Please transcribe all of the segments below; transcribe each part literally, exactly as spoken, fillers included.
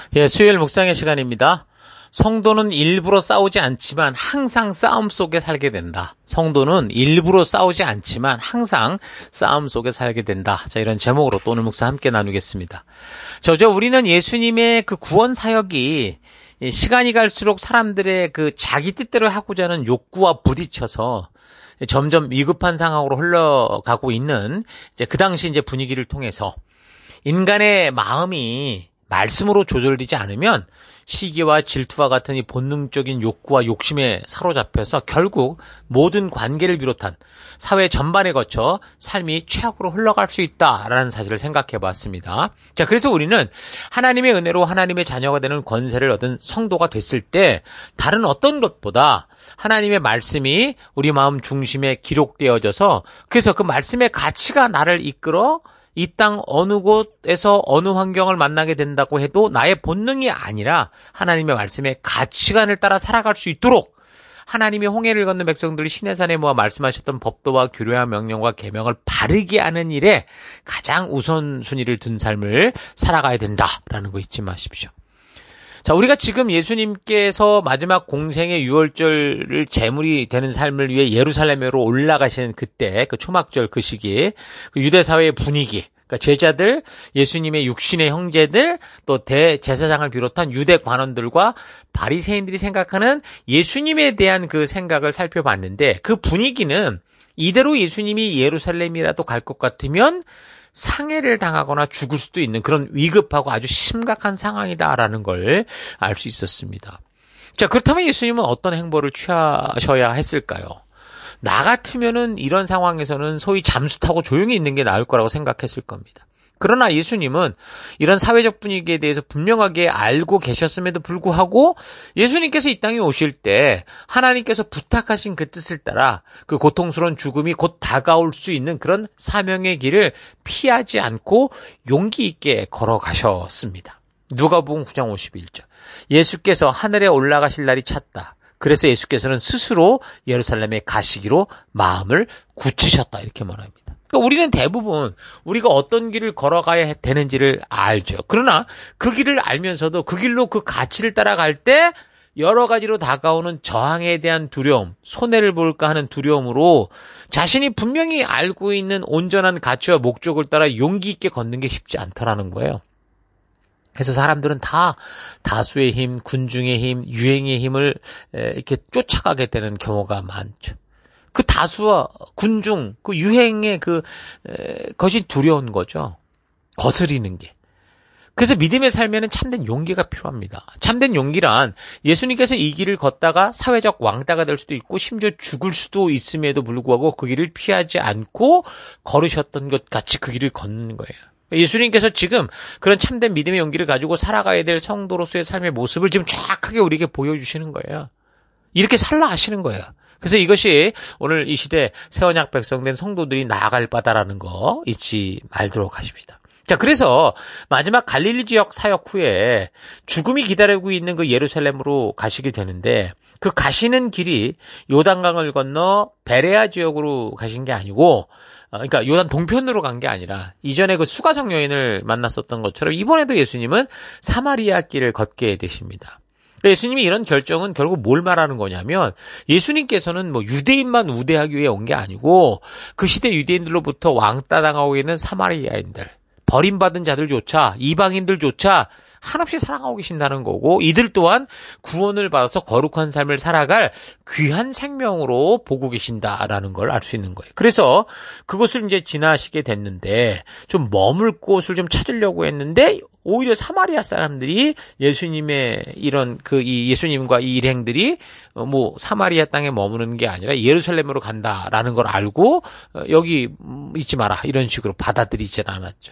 예, 수요일 묵상의 시간입니다. 성도는 일부러 싸우지 않지만 항상 싸움 속에 살게 된다. 성도는 일부러 싸우지 않지만 항상 싸움 속에 살게 된다. 자, 이런 제목으로 또 오늘 묵상 함께 나누겠습니다. 저저 우리는 예수님의 그 구원 사역이 시간이 갈수록 사람들의 그 자기 뜻대로 하고자 하는 욕구와 부딪혀서 점점 위급한 상황으로 흘러가고 있는 이제 그 당시 이제 분위기를 통해서 인간의 마음이 말씀으로 조절되지 않으면 시기와 질투와 같은 이 본능적인 욕구와 욕심에 사로잡혀서 결국 모든 관계를 비롯한 사회 전반에 거쳐 삶이 최악으로 흘러갈 수 있다라는 사실을 생각해 봤습니다. 자, 그래서 우리는 하나님의 은혜로 하나님의 자녀가 되는 권세를 얻은 성도가 됐을 때 다른 어떤 것보다 하나님의 말씀이 우리 마음 중심에 기록되어져서 그래서 그 말씀의 가치가 나를 이끌어 이 땅 어느 곳에서 어느 환경을 만나게 된다고 해도 나의 본능이 아니라 하나님의 말씀의 가치관을 따라 살아갈 수 있도록 하나님이 홍해를 건넌 백성들이 시내산에 모아 말씀하셨던 법도와 규례와 명령과 계명을 바르게 하는 일에 가장 우선순위를 둔 삶을 살아가야 된다라는 거 잊지 마십시오. 자, 우리가 지금 예수님께서 마지막 공생의 유월절을 제물이 되는 삶을 위해 예루살렘으로 올라가시는 그때, 그 초막절 그 시기, 그 유대사회의 분위기, 그러니까 제자들, 예수님의 육신의 형제들, 또 대제사장을 비롯한 유대 관원들과 바리새인들이 생각하는 예수님에 대한 그 생각을 살펴봤는데 그 분위기는 이대로 예수님이 예루살렘이라도 갈 것 같으면 상해를 당하거나 죽을 수도 있는 그런 위급하고 아주 심각한 상황이다라는 걸 알 수 있었습니다. 자, 그렇다면 예수님은 어떤 행보를 취하셔야 했을까요? 나 같으면은 이런 상황에서는 소위 잠수 타고 조용히 있는 게 나을 거라고 생각했을 겁니다. 그러나 예수님은 이런 사회적 분위기에 대해서 분명하게 알고 계셨음에도 불구하고 예수님께서 이 땅에 오실 때 하나님께서 부탁하신 그 뜻을 따라 그 고통스러운 죽음이 곧 다가올 수 있는 그런 사명의 길을 피하지 않고 용기 있게 걸어가셨습니다. 누가복음 구 장 오십일 절. 예수께서 하늘에 올라가실 날이 찼다. 그래서 예수께서는 스스로 예루살렘에 가시기로 마음을 굳히셨다. 이렇게 말합니다. 그러니까 우리는 대부분 우리가 어떤 길을 걸어가야 되는지를 알죠. 그러나 그 길을 알면서도 그 길로 그 가치를 따라갈 때 여러 가지로 다가오는 저항에 대한 두려움, 손해를 볼까 하는 두려움으로 자신이 분명히 알고 있는 온전한 가치와 목적을 따라 용기 있게 걷는 게 쉽지 않다라는 거예요. 그래서 사람들은 다 다수의 힘, 군중의 힘, 유행의 힘을 이렇게 쫓아가게 되는 경우가 많죠. 그 다수와 군중, 그 유행의 그, 에, 것이 두려운 거죠. 거스리는 게. 그래서 믿음의 삶에는 참된 용기가 필요합니다. 참된 용기란 예수님께서 이 길을 걷다가 사회적 왕따가 될 수도 있고 심지어 죽을 수도 있음에도 불구하고 그 길을 피하지 않고 걸으셨던 것 같이 그 길을 걷는 거예요. 예수님께서 지금 그런 참된 믿음의 용기를 가지고 살아가야 될 성도로서의 삶의 모습을 지금 정확하게 우리에게 보여주시는 거예요. 이렇게 살라 하시는 거예요. 그래서 이것이 오늘 이 시대 새 언약 백성된 성도들이 나아갈 바다라는 거 잊지 말도록 하십시다. 자, 그래서 마지막 갈릴리 지역 사역 후에 죽음이 기다리고 있는 그 예루살렘으로 가시게 되는데 그 가시는 길이 요단강을 건너 베레아 지역으로 가신 게 아니고 그러니까 요단 동편으로 간 게 아니라 이전에 그 수가성 여인을 만났었던 것처럼 이번에도 예수님은 사마리아 길을 걷게 되십니다. 예수님이 이런 결정은 결국 뭘 말하는 거냐면 예수님께서는 뭐 유대인만 우대하기 위해 온 게 아니고 그 시대 유대인들로부터 왕따당하고 있는 사마리아인들, 버림받은 자들조차 이방인들조차 한없이 사랑하고 계신다는 거고 이들 또한 구원을 받아서 거룩한 삶을 살아갈 귀한 생명으로 보고 계신다라는 걸 알 수 있는 거예요. 그래서 그것을 이제 지나시게 됐는데 좀 머물 곳을 좀 찾으려고 했는데 오히려 사마리아 사람들이 예수님의 이런 그 이 예수님과 이 일행들이 뭐 사마리아 땅에 머무는 게 아니라 예루살렘으로 간다라는 걸 알고 여기 있지 마라 이런 식으로 받아들이진 않았죠.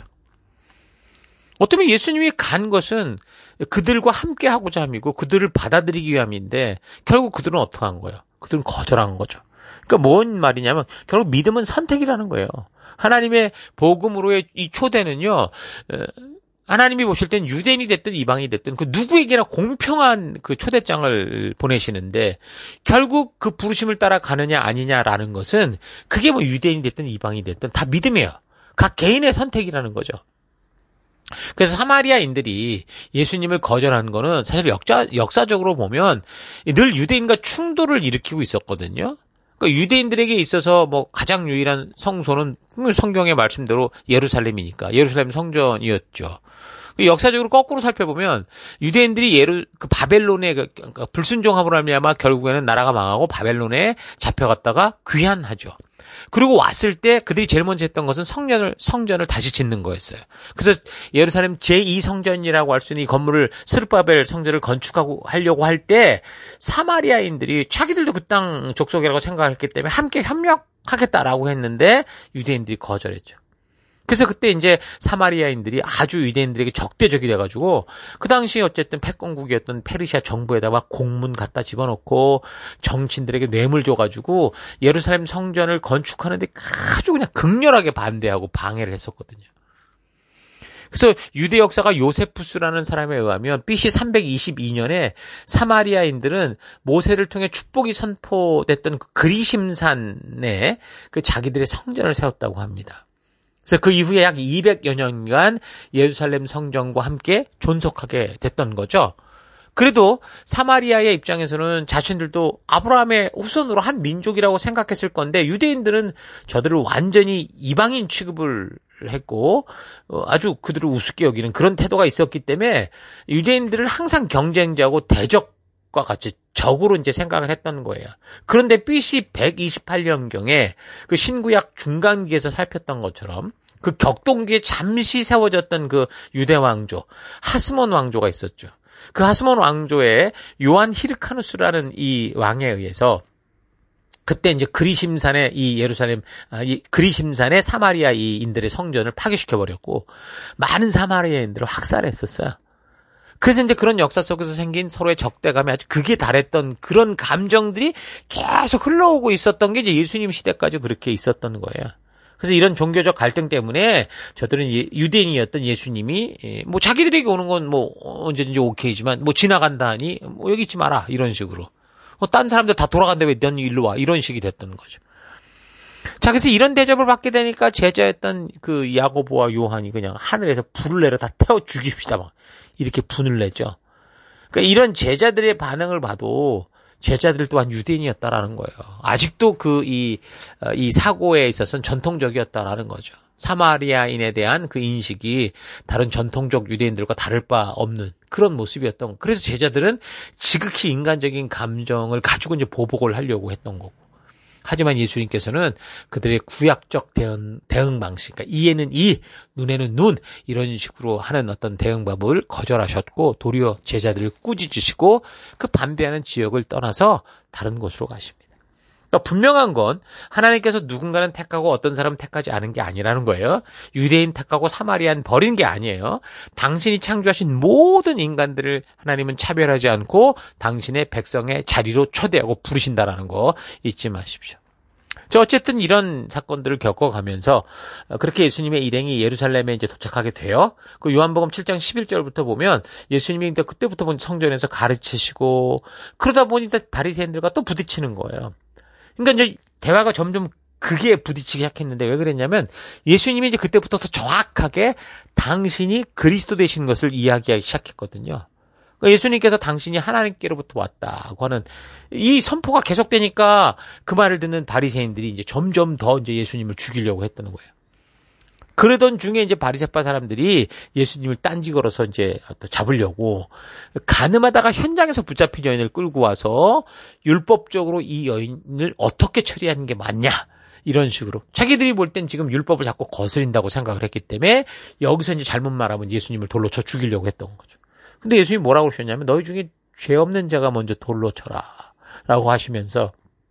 어쩌면 예수님이 간 것은 그들과 함께 하고자 함이고 그들을 받아들이기 위함인데 결국 그들은 어떻게 한 거예요? 그들은 거절한 거죠. 그러니까 뭔 말이냐면 결국 믿음은 선택이라는 거예요. 하나님의 복음으로의 이 초대는요. 하나님이 보실 땐 유대인이 됐든 이방인이 됐든 그 누구에게나 공평한 그 초대장을 보내시는데 결국 그 부르심을 따라 가느냐 아니냐라는 것은 그게 뭐 유대인이 됐든 이방인이 됐든 다 믿음이에요. 각 개인의 선택이라는 거죠. 그래서 사마리아인들이 예수님을 거절한 거는 사실 역사, 역사적으로 보면 늘 유대인과 충돌을 일으키고 있었거든요. 그러니까 유대인들에게 있어서 뭐 가장 유일한 성소는 성경의 말씀대로 예루살렘이니까 예루살렘 성전이었죠. 역사적으로 거꾸로 살펴보면 유대인들이 예루 그 바벨론에 그, 그 불순종함으로 말미암아 결국에는 나라가 망하고 바벨론에 잡혀갔다가 귀환하죠. 그리고 왔을 때 그들이 제일 먼저 했던 것은 성전을 성전을 다시 짓는 거였어요. 그래서 예루살렘 제이 성전이라고 할 수 있는 이 건물을 스룹바벨 성전을 건축하고 하려고 할 때 사마리아인들이 자기들도 그 땅 족속이라고 생각했기 때문에 함께 협력하겠다라고 했는데 유대인들이 거절했죠. 그래서 그때 이제 사마리아인들이 아주 유대인들에게 적대적이 돼가지고 그 당시 어쨌든 패권국이었던 페르시아 정부에다가 공문 갖다 집어넣고 정치인들에게 뇌물 줘가지고 예루살렘 성전을 건축하는데 아주 그냥 극렬하게 반대하고 방해를 했었거든요. 그래서 유대 역사가 요세푸스라는 사람에 의하면 비씨 삼백이십이 년에 사마리아인들은 모세를 통해 축복이 선포됐던 그 그리심산에 그 자기들의 성전을 세웠다고 합니다. 그래서 그 이후에 약 이백여 년간 예루살렘 성전과 함께 존속하게 됐던 거죠. 그래도 사마리아의 입장에서는 자신들도 아브라함의 후손으로 한 민족이라고 생각했을 건데 유대인들은 저들을 완전히 이방인 취급을 했고 아주 그들을 우습게 여기는 그런 태도가 있었기 때문에 유대인들을 항상 경쟁자고 대적과 같이 적으로 이제 생각을 했던 거예요. 그런데 비씨 백이십팔 년경에 그 신구약 중간기에서 살폈던 것처럼 그 격동기에 잠시 세워졌던 그 유대 왕조 하스몬 왕조가 있었죠. 그 하스몬 왕조의 요한 히르카누스라는 이 왕에 의해서 그때 이제 그리심산의 이 예루살렘, 아, 이 그리심산의 사마리아인들의 성전을 파괴시켜 버렸고 많은 사마리아인들을 학살했었어요. 그래서 이제 그런 역사 속에서 생긴 서로의 적대감이 아주 극에 달했던 그런 감정들이 계속 흘러오고 있었던 게 이제 예수님 시대까지 그렇게 있었던 거예요. 그래서 이런 종교적 갈등 때문에 저들은 유대인이었던 예수님이 뭐 자기들에게 오는 건 뭐 언제든지 오케이지만 뭐 지나간다 하니 뭐 여기 있지 마라 이런 식으로. 뭐 딴 사람들 다 돌아간데 왜 넌 일로 와 이런 식이 됐던 거죠. 자, 그래서 이런 대접을 받게 되니까 제자였던 그 야고보와 요한이 그냥 하늘에서 불을 내려 다 태워 죽이십시다 막 이렇게 분을 냈죠. 그러니까 이런 제자들의 반응을 봐도 제자들 또한 유대인이었다라는 거예요. 아직도 그 이 이 사고에 있어서는 전통적이었다라는 거죠. 사마리아인에 대한 그 인식이 다른 전통적 유대인들과 다를 바 없는 그런 모습이었던 거예요. 그래서 제자들은 지극히 인간적인 감정을 가지고 이제 보복을 하려고 했던 거고. 하지만 예수님께서는 그들의 구약적 대응, 대응 방식, 그러니까 이에는 이, 눈에는 눈 이런 식으로 하는 어떤 대응법을 거절하셨고 도리어 제자들을 꾸짖으시고 그 반대하는 지역을 떠나서 다른 곳으로 가십니다. 그러니까 분명한 건 하나님께서 누군가는 택하고 어떤 사람은 택하지 않은 게 아니라는 거예요. 유대인 택하고 사마리아인 버린 게 아니에요. 당신이 창조하신 모든 인간들을 하나님은 차별하지 않고 당신의 백성의 자리로 초대하고 부르신다라는 거 잊지 마십시오. 자, 어쨌든 이런 사건들을 겪어가면서 그렇게 예수님의 일행이 예루살렘에 이제 도착하게 돼요. 그 요한복음 칠 장 십일 절부터 보면 예수님이 그때부터 성전에서 가르치시고 그러다 보니 바리새인들과 또 부딪히는 거예요. 그러니까 이제 대화가 점점 그게 부딪히기 시작했는데 왜 그랬냐면 예수님이 이제 그때부터 더 정확하게 당신이 그리스도 되신 것을 이야기하기 시작했거든요. 그러니까 예수님께서 당신이 하나님께로부터 왔다고 하는 이 선포가 계속되니까 그 말을 듣는 바리새인들이 이제 점점 더 이제 예수님을 죽이려고 했던 거예요. 그러던 중에 이제 바리새파 사람들이 예수님을 딴지 걸어서 이제 잡으려고 가늠하다가 현장에서 붙잡힌 여인을 끌고 와서 율법적으로 이 여인을 어떻게 처리하는 게 맞냐 이런 식으로 자기들이 볼 땐 지금 율법을 자꾸 거스린다고 생각을 했기 때문에 여기서 이제 잘못 말하면 예수님을 돌로 쳐 죽이려고 했던 거죠. 근데 예수님이 뭐라고 하셨냐면 너희 중에 죄 없는 자가 먼저 돌로 쳐라 라고 하시면서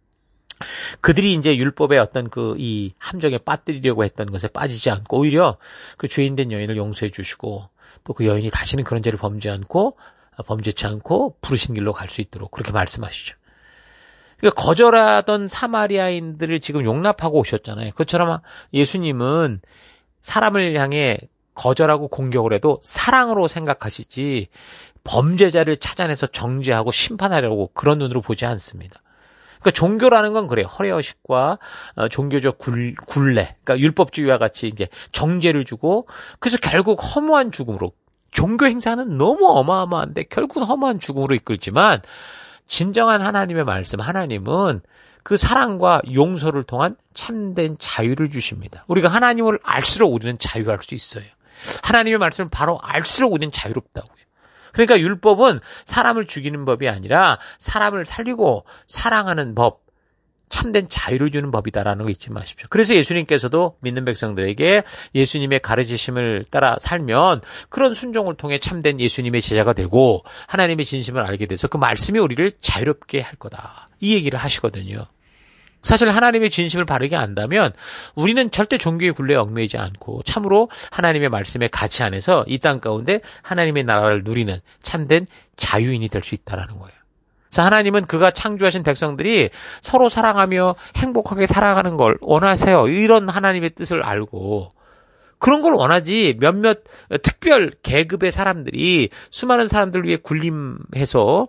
그들이 이제 율법의 어떤 그 이 함정에 빠뜨리려고 했던 것에 빠지지 않고 오히려 그 죄인된 여인을 용서해 주시고 또 그 여인이 다시는 그런 죄를 범죄 않고 범죄치 않고 부르신 길로 갈 수 있도록 그렇게 말씀하시죠. 그러니까 거절하던 사마리아인들을 지금 용납하고 오셨잖아요. 그것처럼 예수님은 사람을 향해 거절하고 공격을 해도 사랑으로 생각하시지 범죄자를 찾아내서 정죄하고 심판하려고 그런 눈으로 보지 않습니다. 그러니까 종교라는 건 그래요. 허례허식과 어, 종교적 굴, 굴레, 그러니까 율법주의와 같이 이제 정죄를 주고, 그래서 결국 허무한 죽음으로, 종교 행사는 너무 어마어마한데 결국은 허무한 죽음으로 이끌지만, 진정한 하나님의 말씀, 하나님은 그 사랑과 용서를 통한 참된 자유를 주십니다. 우리가 하나님을 알수록 우리는 자유할 수 있어요. 하나님의 말씀을 바로 알수록 우리는 자유롭다고요. 그러니까 율법은 사람을 죽이는 법이 아니라 사람을 살리고 사랑하는 법, 참된 자유를 주는 법이다라는 거 잊지 마십시오. 그래서 예수님께서도 믿는 백성들에게 예수님의 가르치심을 따라 살면 그런 순종을 통해 참된 예수님의 제자가 되고 하나님의 진심을 알게 돼서 그 말씀이 우리를 자유롭게 할 거다. 이 얘기를 하시거든요. 사실 하나님의 진심을 바르게 안다면 우리는 절대 종교의 굴레에 얽매이지 않고 참으로 하나님의 말씀의 가치 안에서 이 땅 가운데 하나님의 나라를 누리는 참된 자유인이 될 수 있다는 거예요. 그래서 하나님은 그가 창조하신 백성들이 서로 사랑하며 행복하게 살아가는 걸 원하세요. 이런 하나님의 뜻을 알고 그런 걸 원하지 몇몇 특별 계급의 사람들이 수많은 사람들 위해 군림해서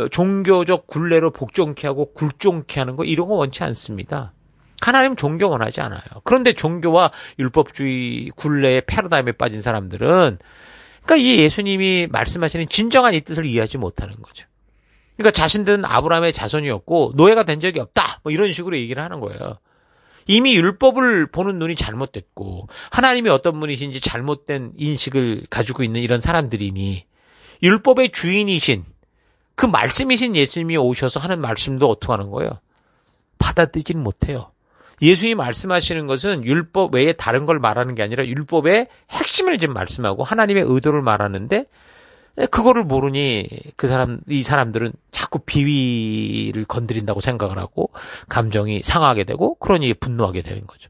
종교적 굴레로 복종케 하고 굴종케 하는 거 이런 거 원치 않습니다. 하나님 종교 원하지 않아요. 그런데 종교와 율법주의 굴레의 패러다임에 빠진 사람들은 그러니까 이 예수님이 말씀하시는 진정한 이 뜻을 이해하지 못하는 거죠. 그러니까 자신들은 아브라함의 자손이었고 노예가 된 적이 없다. 뭐 이런 식으로 얘기를 하는 거예요. 이미 율법을 보는 눈이 잘못됐고 하나님이 어떤 분이신지 잘못된 인식을 가지고 있는 이런 사람들이니 율법의 주인이신 그 말씀이신 예수님이 오셔서 하는 말씀도 어떻게 하는 거예요? 받아들이지는 못해요. 예수님이 말씀하시는 것은 율법 외에 다른 걸 말하는 게 아니라 율법의 핵심을 지금 말씀하고 하나님의 의도를 말하는데 그거를 모르니 그 사람, 이 사람들은 자꾸 비위를 건드린다고 생각을 하고 감정이 상하게 되고 그러니 분노하게 되는 거죠.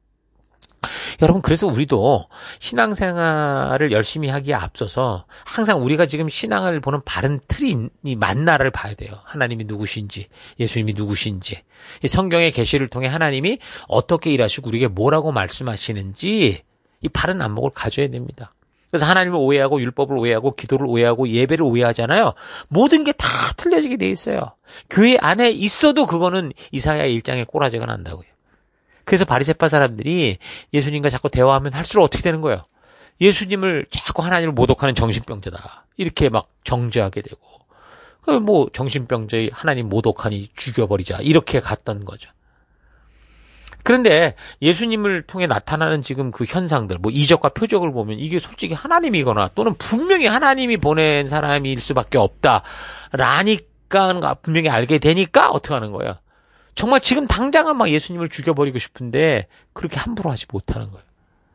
여러분, 그래서 우리도 신앙생활을 열심히 하기에 앞서서 항상 우리가 지금 신앙을 보는 바른 틀이 맞나를 봐야 돼요. 하나님이 누구신지, 예수님이 누구신지, 이 성경의 계시를 통해 하나님이 어떻게 일하시고 우리에게 뭐라고 말씀하시는지 이 바른 안목을 가져야 됩니다. 그래서 하나님을 오해하고 율법을 오해하고 기도를 오해하고 예배를 오해하잖아요. 모든 게 다 틀려지게 돼 있어요. 교회 안에 있어도 그거는 이사야 일 장에 꼬라지가 난다고요. 그래서 바리새파 사람들이 예수님과 자꾸 대화하면 할수록 어떻게 되는 거예요? 예수님을 자꾸 하나님을 모독하는 정신병자다. 이렇게 막 정죄하게 되고 그 뭐 정신병자의 하나님 모독하니 죽여버리자 이렇게 갔던 거죠. 그런데 예수님을 통해 나타나는 지금 그 현상들, 뭐 이적과 표적을 보면 이게 솔직히 하나님이거나 또는 분명히 하나님이 보낸 사람일 수밖에 없다라니까 분명히 알게 되니까 어떻게 하는 거예요? 정말 지금 당장은 막 예수님을 죽여버리고 싶은데 그렇게 함부로 하지 못하는 거예요.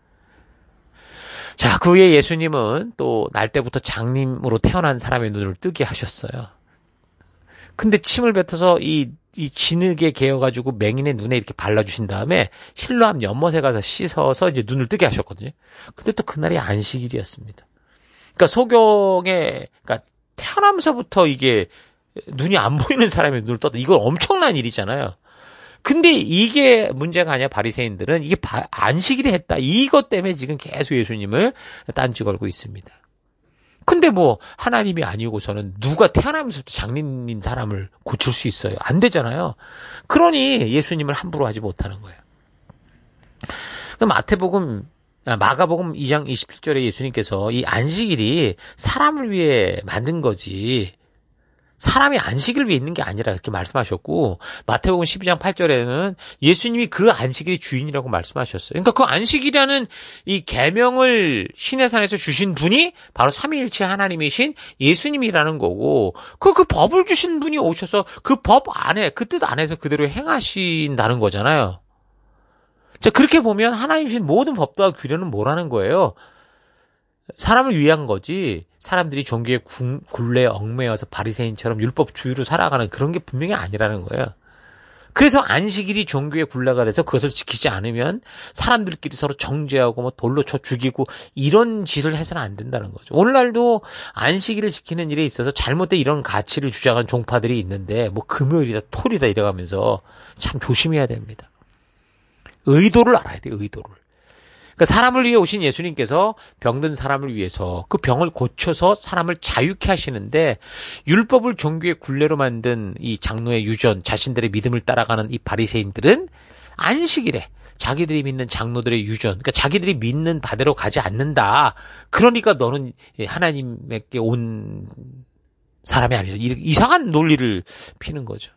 자, 그 후에 예수님은 또 날 때부터 장님으로 태어난 사람의 눈을 뜨게 하셨어요. 근데 침을 뱉어서 이 이 진흙에 개어가지고 맹인의 눈에 이렇게 발라주신 다음에 실로암 연못에 가서 씻어서 이제 눈을 뜨게 하셨거든요. 근데 또 그날이 안식일이었습니다. 그러니까 소경에, 그러니까 태어나면서부터 이게 눈이 안 보이는 사람의 눈을 떴다. 이건 엄청난 일이잖아요. 근데 이게 문제가 아니야. 바리새인들은 이게 바, 안식일에 했다. 이것 때문에 지금 계속 예수님을 딴지 걸고 있습니다. 근데 뭐 하나님이 아니고서는 누가 태어나면서부터 장님인 사람을 고칠 수 있어요? 안 되잖아요. 그러니 예수님을 함부로 하지 못하는 거예요. 마태복음, 마가복음 이 장 이십칠 절에 예수님께서 이 안식일이 사람을 위해 만든 거지 사람이 안식일을 위해 있는 게 아니라 그렇게 말씀하셨고 마태복음 십이 장 팔 절에는 예수님이 그 안식일의 주인이라고 말씀하셨어요. 그러니까 그 안식이라는 이 계명을 시내산에서 주신 분이 바로 삼위일체 하나님이신 예수님이라는 거고 그, 그 법을 주신 분이 오셔서 그 법 안에 그 뜻 안에서 그대로 행하신다는 거잖아요. 자, 그렇게 보면 하나님 주신 모든 법도와 규례는 뭐라는 거예요? 사람을 위한 거지 사람들이 종교의 굴레에 얽매여서 바리새인처럼 율법주의로 살아가는 그런 게 분명히 아니라는 거예요. 그래서 안식일이 종교의 굴레가 돼서 그것을 지키지 않으면 사람들끼리 서로 정죄하고 뭐 돌로 쳐 죽이고 이런 짓을 해서는 안 된다는 거죠. 오늘날도 안식일을 지키는 일에 있어서 잘못된 이런 가치를 주장한 종파들이 있는데 뭐 금요일이다 토일이다 이래가면서 참 조심해야 됩니다. 의도를 알아야 돼요. 의도를. 그러니까 사람을 위해 오신 예수님께서 병든 사람을 위해서 그 병을 고쳐서 사람을 자유케 하시는데 율법을 종교의 굴레로 만든 이 장로의 유전, 자신들의 믿음을 따라가는 이 바리새인들은 안식일에 자기들이 믿는 장로들의 유전, 그러니까 자기들이 믿는 바대로 가지 않는다. 그러니까 너는 하나님께 온 사람이 아니다. 이상한 논리를 피는 거죠.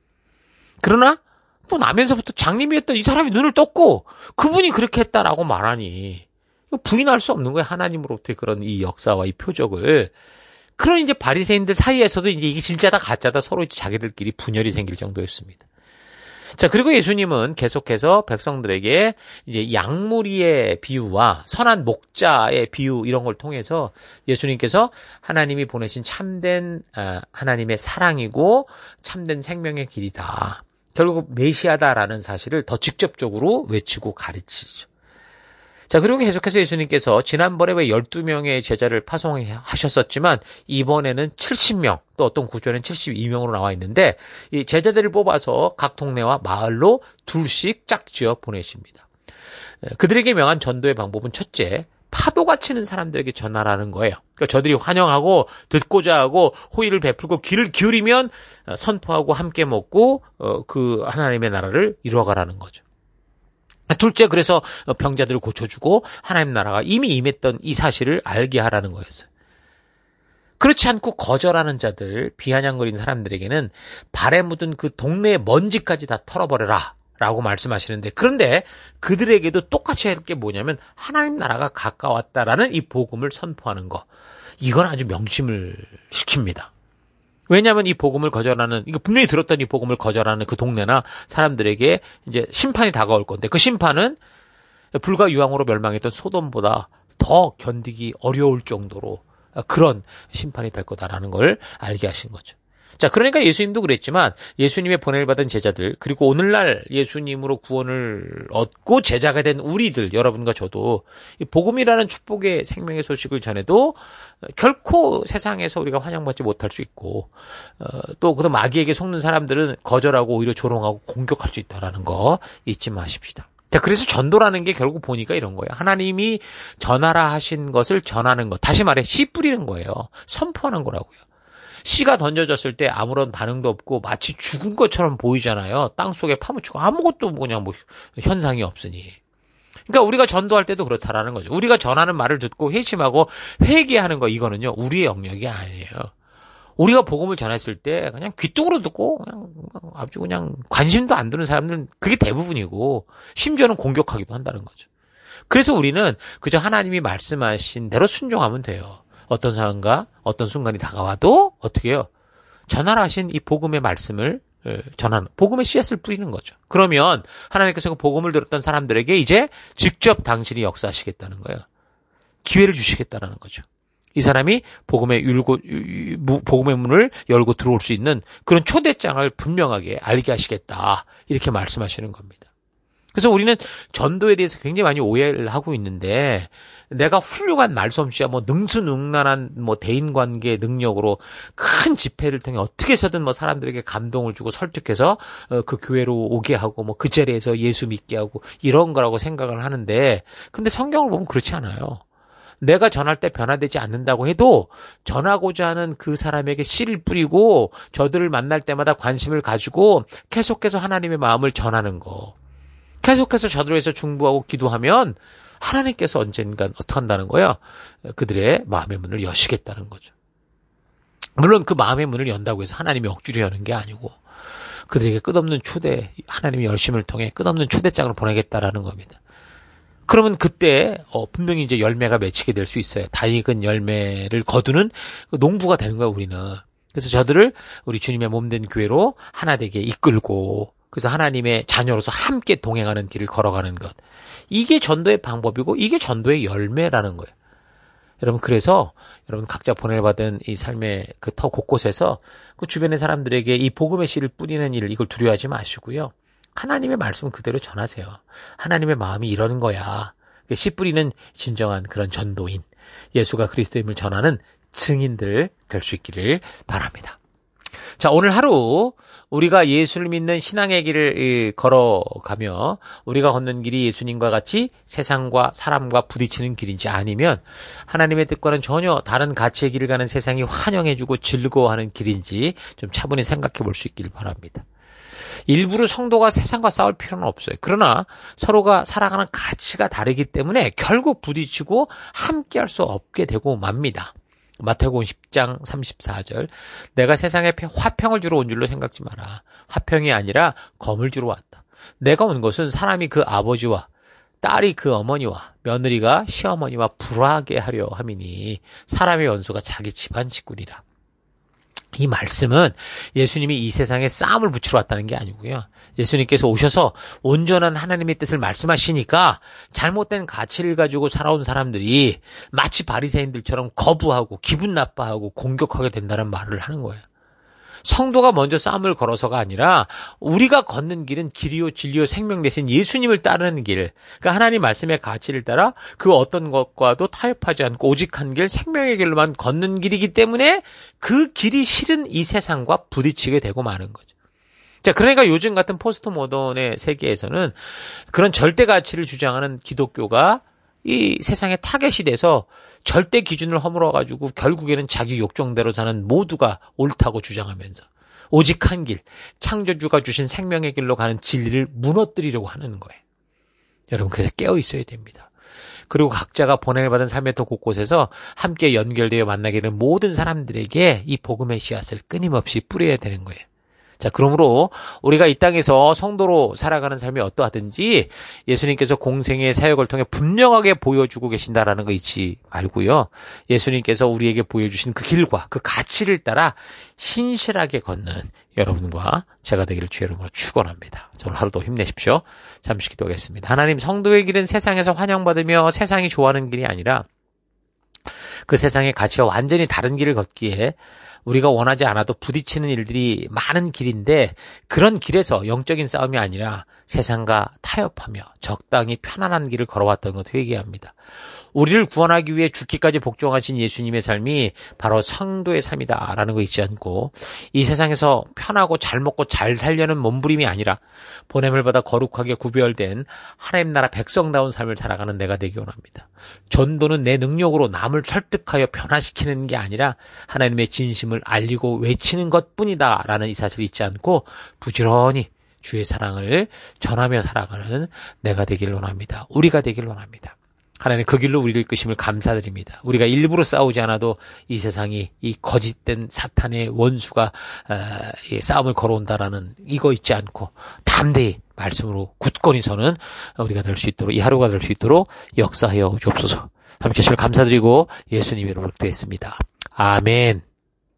그러나 또 나면서부터 장님이 했던 이 사람이 눈을 떴고 그분이 그렇게 했다라고 말하니 부인할 수 없는 거예요. 하나님으로부터의 그런 이 역사와 이 표적을. 그런 이제 바리새인들 사이에서도 이제 이게 진짜다 가짜다 서로 이제 자기들끼리 분열이 생길 정도였습니다. 자, 그리고 예수님은 계속해서 백성들에게 이제 양무리의 비유와 선한 목자의 비유 이런 걸 통해서 예수님께서 하나님이 보내신 참된 하나님의 사랑이고 참된 생명의 길이다. 결국 메시아다라는 사실을 더 직접적으로 외치고 가르치죠. 자, 그리고 계속해서 예수님께서 지난번에 왜 열두 명의 제자를 파송하셨었지만 이번에는 칠십 명, 또 어떤 구절에는 칠십이 명으로 나와 있는데 이 제자들을 뽑아서 각 동네와 마을로 둘씩 짝지어 보내십니다. 그들에게 명한 전도의 방법은 첫째, 파도가 치는 사람들에게 전하라는 거예요. 그러니까 저들이 환영하고 듣고자 하고 호의를 베풀고 귀를 기울이면 선포하고 함께 먹고 그 하나님의 나라를 이루어가라는 거죠. 둘째, 그래서 병자들을 고쳐주고 하나님 나라가 이미 임했던 이 사실을 알게 하라는 거였어요. 그렇지 않고 거절하는 자들, 비아냥거리는 사람들에게는 발에 묻은 그 동네의 먼지까지 다 털어버려라 라고 말씀하시는데, 그런데 그들에게도 똑같이 할 게 뭐냐면 하나님 나라가 가까웠다라는 이 복음을 선포하는 거. 이건 아주 명심을 시킵니다. 왜냐하면 이 복음을 거절하는, 이거 분명히 들었던 이 복음을 거절하는 그 동네나 사람들에게 이제 심판이 다가올 건데, 그 심판은 불과 유황으로 멸망했던 소돔보다 더 견디기 어려울 정도로 그런 심판이 될 거다라는 걸 알게 하신 거죠. 자, 그러니까 예수님도 그랬지만 예수님의 보냄을 받은 제자들, 그리고 오늘날 예수님으로 구원을 얻고 제자가 된 우리들, 여러분과 저도 이 복음이라는 축복의 생명의 소식을 전해도 결코 세상에서 우리가 환영받지 못할 수 있고, 어, 또 그 마귀에게 속는 사람들은 거절하고 오히려 조롱하고 공격할 수 있다는 거 잊지 마십시다. 자, 그래서 전도라는 게 결국 보니까 이런 거예요. 하나님이 전하라 하신 것을 전하는 것. 다시 말해 씨 뿌리는 거예요. 선포하는 거라고요. 씨가 던져졌을 때 아무런 반응도 없고 마치 죽은 것처럼 보이잖아요. 땅속에 파묻히고 아무것도 그냥 뭐 현상이 없으니. 그러니까 우리가 전도할 때도 그렇다라는 거죠. 우리가 전하는 말을 듣고 회심하고 회개하는 거, 이거는요 우리의 영역이 아니에요. 우리가 복음을 전했을 때 그냥 귀뚱으로 듣고 그냥 아주 그냥 관심도 안 드는 사람들은 그게 대부분이고, 심지어는 공격하기도 한다는 거죠. 그래서 우리는 그저 하나님이 말씀하신 대로 순종하면 돼요. 어떤 상황과 어떤 순간이 다가와도 어떻게 해요? 전하라 하신 이 복음의 말씀을 전하는, 복음의 씨앗을 뿌리는 거죠. 그러면 하나님께서 그 복음을 들었던 사람들에게 이제 직접 당신이 역사하시겠다는 거예요. 기회를 주시겠다는 거죠. 이 사람이 복음의 율고, 복음의 문을 열고 들어올 수 있는 그런 초대장을 분명하게 알게 하시겠다. 이렇게 말씀하시는 겁니다. 그래서 우리는 전도에 대해서 굉장히 많이 오해를 하고 있는데, 내가 훌륭한 말솜씨야, 뭐 능수능란한 뭐 대인관계 능력으로 큰 집회를 통해 어떻게 해서든 뭐 사람들에게 감동을 주고 설득해서 어, 그 교회로 오게 하고 뭐 그 자리에서 예수 믿게 하고 이런 거라고 생각을 하는데, 근데 성경을 보면 그렇지 않아요. 내가 전할 때 변화되지 않는다고 해도 전하고자 하는 그 사람에게 씨를 뿌리고 저들을 만날 때마다 관심을 가지고 계속해서 하나님의 마음을 전하는 거. 계속해서 저들을 위해서 중보하고 기도하면 하나님께서 언젠간 어떻게 한다는 거예요? 그들의 마음의 문을 여시겠다는 거죠. 물론 그 마음의 문을 연다고 해서 하나님이 억지로 여는 게 아니고 그들에게 끝없는 초대, 하나님의 열심을 통해 끝없는 초대장을 보내겠다라는 겁니다. 그러면 그때 어, 분명히 이제 열매가 맺히게 될 수 있어요. 다 익은 열매를 거두는 농부가 되는 거예요, 우리는. 그래서 저들을 우리 주님의 몸된 교회로 하나 되게 이끌고, 그래서 하나님의 자녀로서 함께 동행하는 길을 걸어가는 것. 이게 전도의 방법이고 이게 전도의 열매라는 거예요. 여러분, 그래서 여러분 각자 보내받은 이 삶의 그 터 곳곳에서 그 주변의 사람들에게 이 복음의 씨를 뿌리는 일, 이걸 두려워하지 마시고요. 하나님의 말씀 그대로 전하세요. 하나님의 마음이 이러는 거야. 씨 뿌리는 진정한 그런 전도인, 예수가 그리스도임을 전하는 증인들 될 수 있기를 바랍니다. 자, 오늘 하루 우리가 예수를 믿는 신앙의 길을 걸어가며 우리가 걷는 길이 예수님과 같이 세상과 사람과 부딪히는 길인지 아니면 하나님의 뜻과는 전혀 다른 가치의 길을 가는 세상이 환영해주고 즐거워하는 길인지 좀 차분히 생각해 볼 수 있길 바랍니다. 일부러 성도가 세상과 싸울 필요는 없어요. 그러나 서로가 살아가는 가치가 다르기 때문에 결국 부딪히고 함께할 수 없게 되고 맙니다. 마태복음 십 장 삼십사 절 내가 세상에 화평을 주러 온 줄로 생각지 마라. 화평이 아니라 검을 주러 왔다. 내가 온 것은 사람이 그 아버지와 딸이 그 어머니와 며느리가 시어머니와 불화하게 하려 함이니 사람의 원수가 자기 집안 식구리라. 이 말씀은 예수님이 이 세상에 싸움을 붙이러 왔다는 게 아니고요. 예수님께서 오셔서 온전한 하나님의 뜻을 말씀하시니까 잘못된 가치를 가지고 살아온 사람들이 마치 바리새인들처럼 거부하고 기분 나빠하고 공격하게 된다는 말을 하는 거예요. 성도가 먼저 싸움을 걸어서가 아니라 우리가 걷는 길은 길이요 진리요 생명 대신 예수님을 따르는 길. 그러니까 하나님 말씀의 가치를 따라 그 어떤 것과도 타협하지 않고 오직 한 길 생명의 길로만 걷는 길이기 때문에 그 길이 실은 이 세상과 부딪히게 되고 마는 거죠. 자, 그러니까 요즘 같은 포스트 모던의 세계에서는 그런 절대 가치를 주장하는 기독교가 이 세상에 타겟이 돼서 절대 기준을 허물어가지고 결국에는 자기 욕정대로 사는 모두가 옳다고 주장하면서 오직 한 길, 창조주가 주신 생명의 길로 가는 진리를 무너뜨리려고 하는 거예요. 여러분, 그래서 깨어 있어야 됩니다. 그리고 각자가 보냄을 받은 삶의 터 곳곳에서 함께 연결되어 만나게 되는 모든 사람들에게 이 복음의 씨앗을 끊임없이 뿌려야 되는 거예요. 자, 그러므로 우리가 이 땅에서 성도로 살아가는 삶이 어떠하든지 예수님께서 공생의 사역을 통해 분명하게 보여주고 계신다라는 거 잊지 말고요. 예수님께서 우리에게 보여주신 그 길과 그 가치를 따라 신실하게 걷는 여러분과 제가 되기를 주의 이름으로 축원합니다. 오늘 하루도 힘내십시오. 잠시 기도하겠습니다. 하나님, 성도의 길은 세상에서 환영받으며 세상이 좋아하는 길이 아니라 그 세상의 가치와 완전히 다른 길을 걷기에 우리가 원하지 않아도 부딪히는 일들이 많은 길인데 그런 길에서 영적인 싸움이 아니라 세상과 타협하며 적당히 편안한 길을 걸어왔던 것 회개합니다. 우리를 구원하기 위해 죽기까지 복종하신 예수님의 삶이 바로 성도의 삶이다라는 거 잊지 않고 이 세상에서 편하고 잘 먹고 잘 살려는 몸부림이 아니라 보냄을 받아 거룩하게 구별된 하나님 나라 백성다운 삶을 살아가는 내가 되기 원합니다. 전도는 내 능력으로 남을 설득하여 변화시키는 게 아니라 하나님의 진심을 알리고 외치는 것뿐이다라는 이 사실을 잊지 않고 부지런히 주의 사랑을 전하며 살아가는 내가 되기를 원합니다. 우리가 되기를 원합니다. 하나님, 그 길로 우리를 이끄심을 감사드립니다. 우리가 일부러 싸우지 않아도 이 세상이 이 거짓된 사탄의 원수가 싸움을 걸어온다라는 이거 잊지 않고 담대히 말씀으로 굳건히 서는 우리가 될 수 있도록, 이 하루가 될 수 있도록 역사하여 주옵소서. 함께 하심을 감사드리고 예수님 이름으로 기도했습니다. 아멘.